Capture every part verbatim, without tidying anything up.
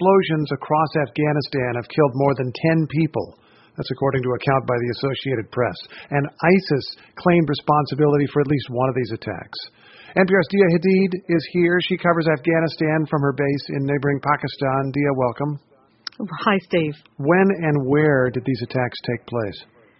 explosions across Afghanistan have killed more than ten people. That's according to a count by the Associated Press. And ISIS claimed responsibility for at least one of these attacks. N P R's Dia Hadid is here. She covers Afghanistan from her base in neighboring Pakistan. Dia, welcome. Hi, Steve. When and where did these attacks take place?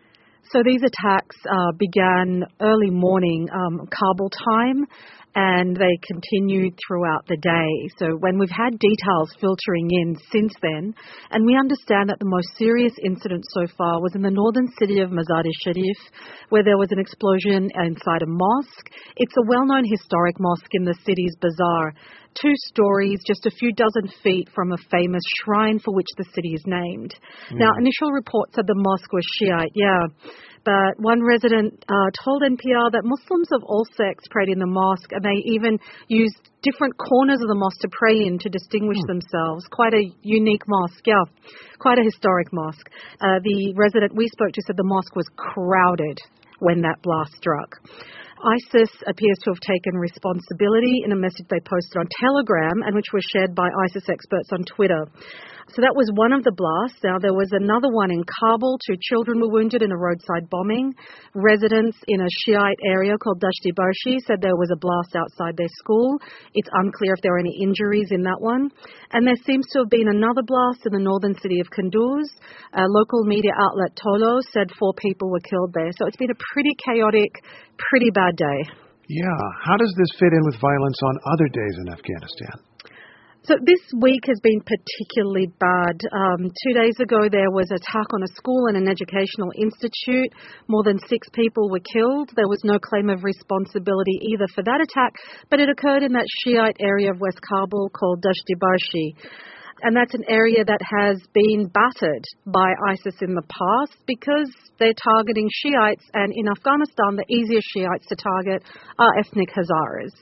So these attacks uh, began early morning um, Kabul time, and they continued throughout the day. So when we've had details filtering in since then, and we understand that the most serious incident so far was in the northern city of Mazar-e-Sharif, where there was an explosion inside a mosque. It's a well-known historic mosque in the city's bazaar. Two stories, just a few dozen feet from a famous shrine for which the city is named. Mm. Now, initial reports said the mosque was Shiite, yeah. But one resident uh, told N P R that Muslims of all sects prayed in the mosque, and they even used different corners of the mosque to pray in to distinguish mm. themselves. Quite a unique mosque, yeah. Quite a historic mosque. Uh, the resident we spoke to said the mosque was crowded when that blast struck. ISIS appears to have taken responsibility in a message they posted on Telegram and which was shared by ISIS experts on Twitter. So that was one of the blasts. Now, there was another one in Kabul. Two children were wounded in a roadside bombing. Residents in a Shiite area called Dasht-e-Barshi said there was a blast outside their school. It's unclear if there were any injuries in that one. And there seems to have been another blast in the northern city of Kunduz. A local media outlet, Tolo, said four people were killed there. So it's been a pretty chaotic, pretty bad day. Yeah. How does this fit in with violence on other days in Afghanistan? So this week has been particularly bad. Um, two days ago, there was an attack on a school and an educational institute. More than six people were killed. There was no claim of responsibility either for that attack, but it occurred in that Shiite area of West Kabul called Dasht-e-Barshi. And that's an area that has been battered by ISIS in the past because they're targeting Shiites, and in Afghanistan, the easiest Shiites to target are ethnic Hazaras.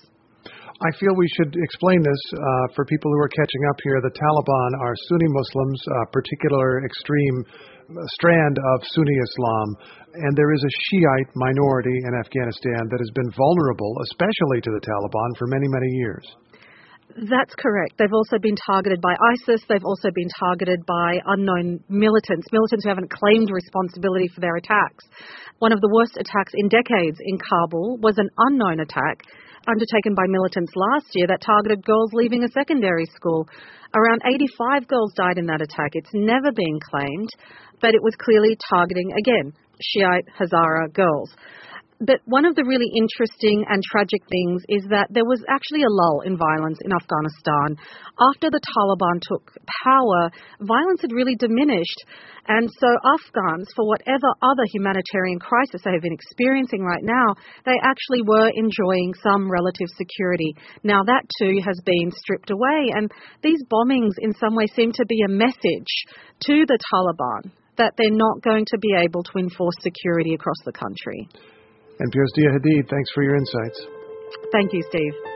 I feel we should explain this uh, for people who are catching up here. The Taliban are Sunni Muslims, a particular extreme strand of Sunni Islam, and there is a Shiite minority in Afghanistan that has been vulnerable, especially to the Taliban, for many, many years. That's correct. They've also been targeted by ISIS. They've also been targeted by unknown militants, militants who haven't claimed responsibility for their attacks. One of the worst attacks in decades in Kabul was an unknown attack undertaken by militants last year that targeted girls leaving a secondary school. Around eighty-five girls died in that attack. It's never been claimed, but it was clearly targeting, again, Shiite Hazara girls. But one of the really interesting and tragic things is that there was actually a lull in violence in Afghanistan. After the Taliban took power, violence had really diminished. And so Afghans, for whatever other humanitarian crisis they have been experiencing right now, they actually were enjoying some relative security. Now that too has been stripped away. And these bombings in some way seem to be a message to the Taliban that they're not going to be able to enforce security across the country. N P R's Dia Hadid, thanks for your insights. Thank you, Steve.